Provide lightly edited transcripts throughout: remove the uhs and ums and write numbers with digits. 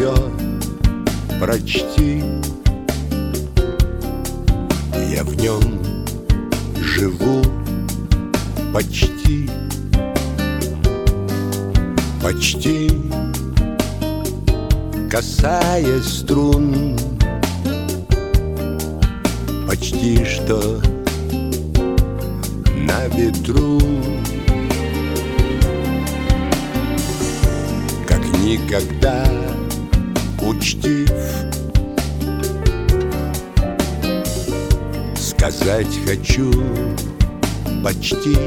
мое прочти. Я в нем живу почти, почти касаясь струн, почти что на ветру. Как никогда учтив, сказать хочу почти,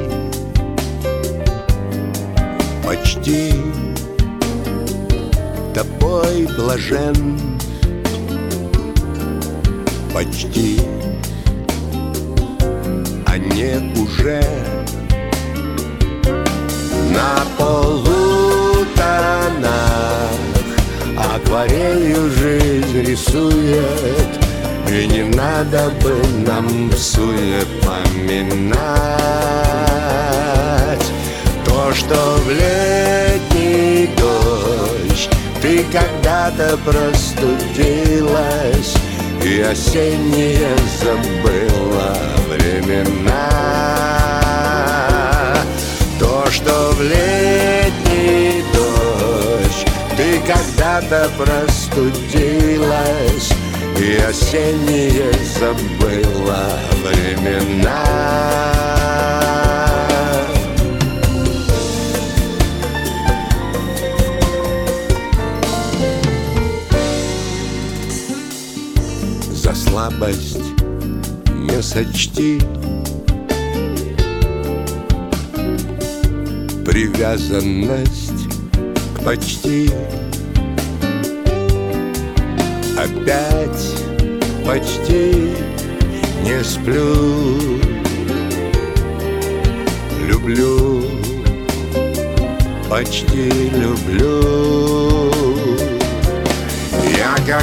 почти тобой блажен, почти, а не уже. На полутонах акварелью жизнь рисует, и не надо бы нам всуе поминать то, что в летний дождь ты когда-то простудилась и осенние забыла времена. То, что в летний дождь ты когда-то простудилась и осенние забыла времена. За слабость не сочти привязанность к почти. Опять почти не сплю, люблю, почти люблю. Я как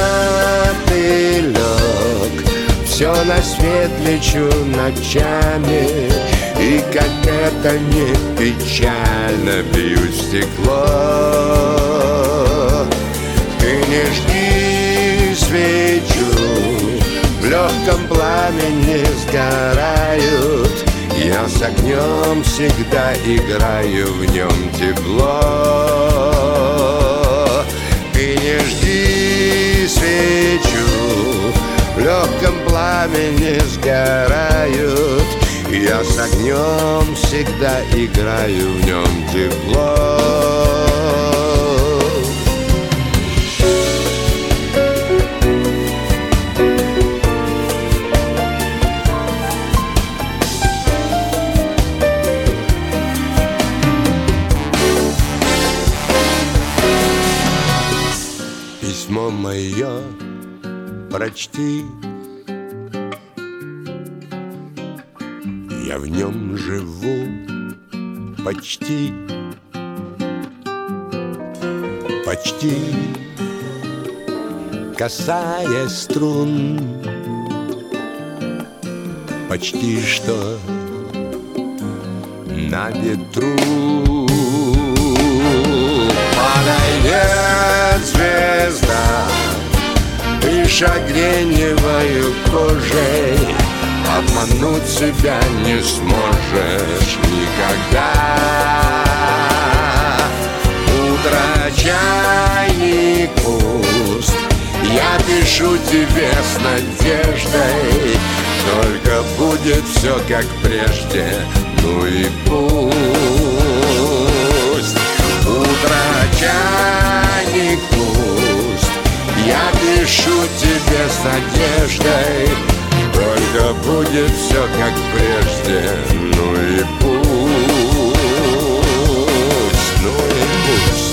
мотылек все на свет лечу ночами, и как это не печально, бью стекло. Ты не жди свечу, в легком пламени сгорают. Я с огнем всегда играю, в нем тепло. Ты не жди свечу, в легком пламени сгорают. Я с огнем всегда играю, в нем тепло. Письмо мое прочти, я в нем живу почти, почти касаясь струн, почти что на ветру. Падает звезда, дыша греневою кожей, обмануть себя не сможешь никогда. Утро, чайник пуст, я пишу тебе с надеждой, только будет все как прежде, ну и пусть. Утро, чайник пуст, я пишу тебе с надеждой, только будет все как прежде, ну и пусть, ну и пусть.